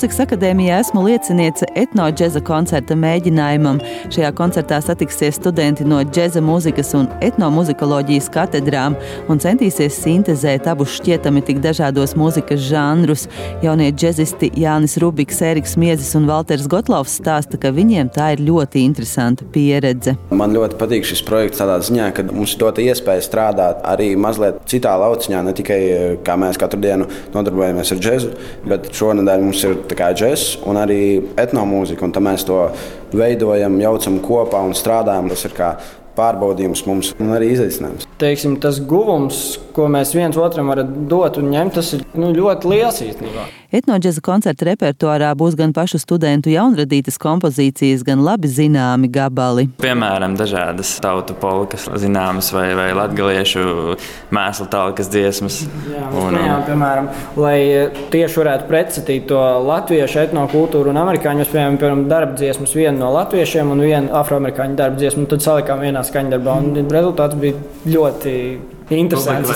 Mūzikas akadēmijā esmu lieciniece etno-džeza koncerta mēģinājumam. Šajā koncertā satiksies studenti no džeza mūzikas un etnomuzikoloģijas katedrām un centīsies sintezēt abus šķietami tik dažādos mūzikas žanrus. Jaunie džezisti Jānis Rubiks, Ēriks Miezis un Valters Gotlovs stāsta, ka viņiem tā ir ļoti interesanta pieredze. Man ļoti patīk šis projekts tādā ziņā, ka mums ir dota iespēja strādāt arī mazliet citā lauciņā, ne tikai kā mēs katru dienu nodarbojamies ar džezu, bet šonedēļ mums ir tā kā džezs un arī etnomūzika, un tad mēs to veidojam, jaucam kopā un strādājam. Tas ir kā pārbaudījums mums un arī izaicinājums. Teiksim, tas guvums, ko mēs viens otram varam dot un ņemt, tas ir ļoti liels īstenībā. Etno-džeza koncerta repertuārā būs gan pašu studentu jaunradītas kompozīcijas, gan labi zināmi gabali. Piemēram, dažādas tautu polkas zināmas vai latgaliešu mēslu talkas dziesmas. Jā, piemēram, lai tieši varētu pretstatīt to latviešu etnokultūru un amerikāņu, mēs piemēram darba dziesmas vienu no latviešiem un vienu afroamerikāņu darba dziesmu, un tad salikām vienā skaņdarbā, un rezultāts bija ļoti interesants.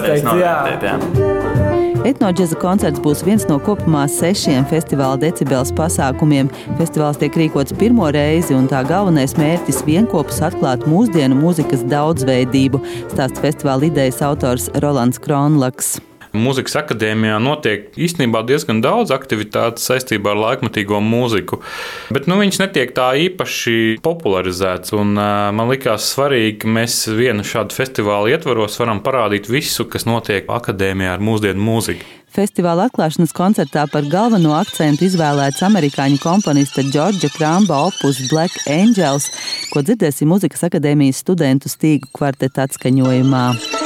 Etno-džeza koncerts būs viens no kopumā 6 festivāla Decibels pasākumiem. Festivāls tiek rīkots pirmo reizi, un tā galvenais mērķis vienopus atklāt mūsdienu mūzikas daudzveidību, stāsta festivāla idejas autors Rolands Kronlaks. Mūzikas akadēmijā notiek īstenībā diezgan daudz aktivitātes saistībā ar laikmatīgo mūziku, bet viņas netiek tā īpaši popularizētas. Man likās svarīgi, ka mēs vienu šādu festivālu ietvaros varam parādīt visu, kas notiek akadēmijā ar mūsdienu mūziku. Festivāla atklāšanas koncertā par galveno akcentu izvēlēts amerikāņu komponista Džordža Kramba opus Black Angels, ko dzirdēsim Mūzikas akadēmijas studentu stīgu kvarteta atskaņojumā.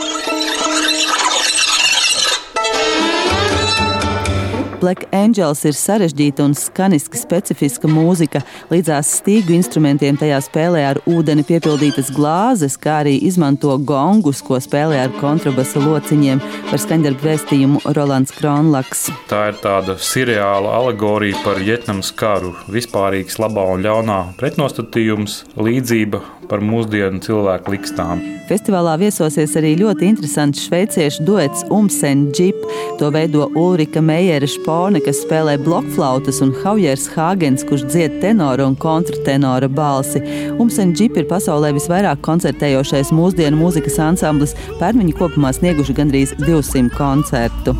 Black Angels ir sarežģīta un skaniski specifiska mūzika. Līdzās stīgu instrumentiem tajā spēlē ar ūdeni piepildītas glāzes, kā arī izmanto gongus, ko spēlē ar kontrabasa lociņiem. Par skaņdarbu vēstījumu Rolands Kronlaks. Tā ir tāda seriāla alegorija par Vjetnamas karu. Vispārīgs labā un ļaunā pretnostatījums, līdzība par mūsdienu cilvēku likstām. Festivālā viesosies arī ļoti interesants šveiciešu duets Umsen Džip. To veido Ulrika Meijere Špone, kas spēlē blokflautas, un Haujers Hāgens, kurš dzied tenora un kontratenora balsi. Umsen Džip ir pasaulē visvairāk koncertējošais mūsdienu mūzikas ansamblis. Pērn viņi kopumā snieguši gandrīz 200 koncertu.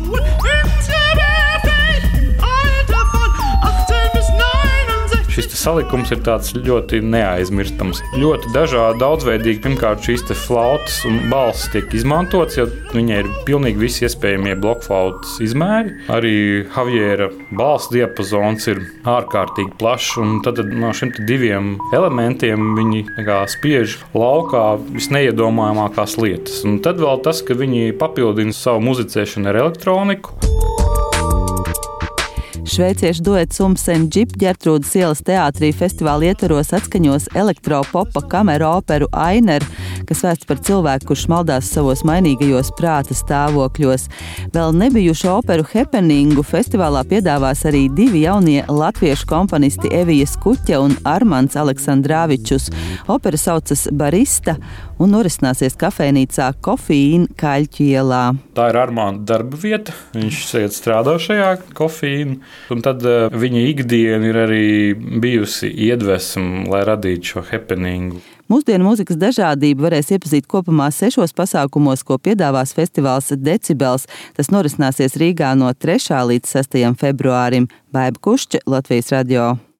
Šis salikums ir tāds ļoti neaizmirstams. Ļoti dažādi, daudzveidīgi. Pirmkārt, šīs flautas un balss tiek izmantots, jo viņai ir pilnīgi visi iespējamie blokflautas izmēri. Arī Haviera balss diapazons ir ārkārtīgi plašs, un tad no šiem diviem elementiem viņi spiež laukā visneiedomājamākās lietas. Un tad vēl tas, ka viņi papildina savu muzicēšanu ar elektroniku. Šveiciešu duets Umsen Džip Ģertrūdas ielas teātrī festivāla ietvaros atskaņos elektropopa kameru operu Ainer, kas vēsts par cilvēku, kurš maldās savos mainīgajos prāta stāvokļos. Vēl nebijušu operu Happeningu festivālā piedāvās arī 2 jaunie latviešu komponisti Evija Skuķa un Armands Aleksandrāvičus. Opera saucas Barista un norisināsies kafejnīcā Kofīna Kaļķu ielā. Tā ir Armanda darba vieta. Viņš strādā šajā Kofīna. Un tad viņa ikdiena ir arī bijusi iedvesma, lai radītu šo happeningu. Mūsdienu mūzikas dažādību varēs iepazīt kopumā 6 pasākumos, ko piedāvās festivāls Decibels. Tas norisināsies Rīgā no 3. līdz 6. februārim. Baiba Kušķe, Latvijas radio.